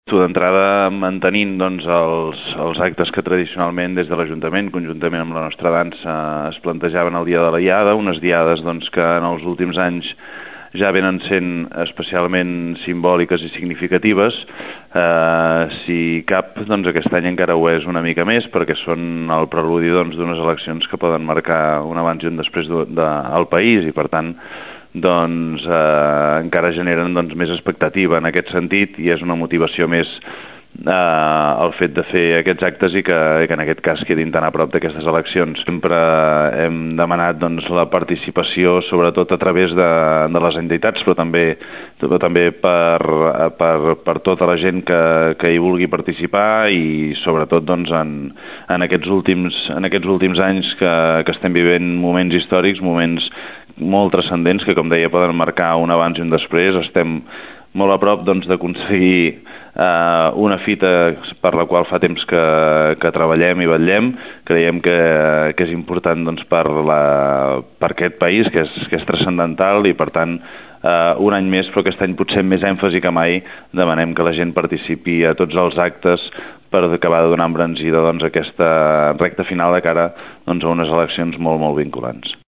D'entrada mantenint doncs, els actes que tradicionalment des de l'Ajuntament, conjuntament amb la nostra dansa, es plantejaven el dia de la Diada, unes diades doncs, que en els últims anys ja venen sent especialment simbòliques i significatives. Si cap, doncs aquest any encara ho és una mica més, perquè són el preludi d'unes eleccions que poden marcar un abans i un després al país i, per tant, encara generen més expectativa en aquest sentit i és una motivació més el fet de fer aquests actes i que en aquest cas quedin tan a prop d'aquestes eleccions. Sempre hem demanat la participació, sobretot a través de les entitats, però també per tota la gent que hi vulgui participar i sobretot en aquests últims anys que estem vivint moments històrics, moments molt transcendents que, com deia, poden marcar un abans i un després. Estem molt a prop d'aconseguir una fita per la qual fa temps que treballem i vetllem. Creiem que és important per aquest país, que és transcendental i, per tant, un any més, però aquest any potser amb més èmfasi que mai, demanem que la gent participi a tots els actes per acabar de donar embranzida aquesta recta final de cara a unes eleccions molt, molt vinculants.